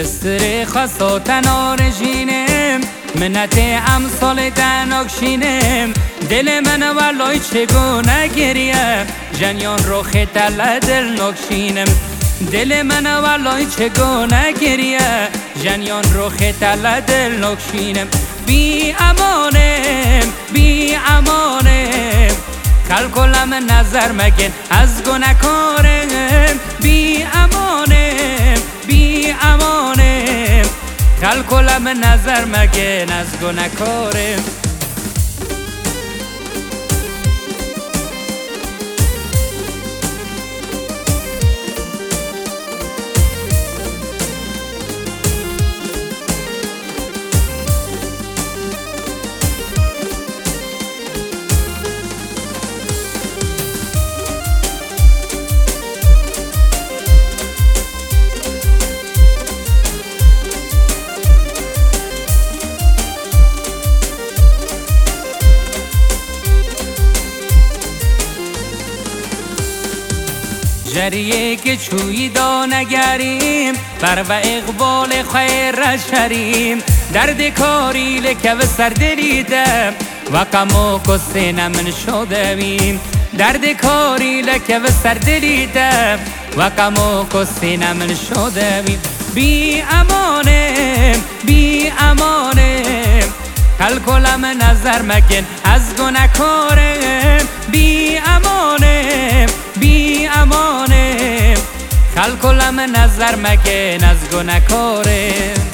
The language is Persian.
استری خواستن آرژینم منت امثال دناکشینم دل من ولای چگونه گریه جنیان رو خطل دل نکشینم دل من ولای چگونه گریه جنیان رو خطل دل نکشینم بی امانم خلقلم نظر مگن از گناهکارم بی امانم خلقلم نظر مگن از گناهکارم جریه که چوی دا نگریم بر و اقبال خیر شریم درد کاری لکه و سر دلیدم و کمو کسین من شدویم درد کاری لکه و سر دلیدم و کمو کسین من شدویم بی امانم خلقلم نظر مگن از گناهکارم بی امانم خلقلم نظر مگن از گناهکارم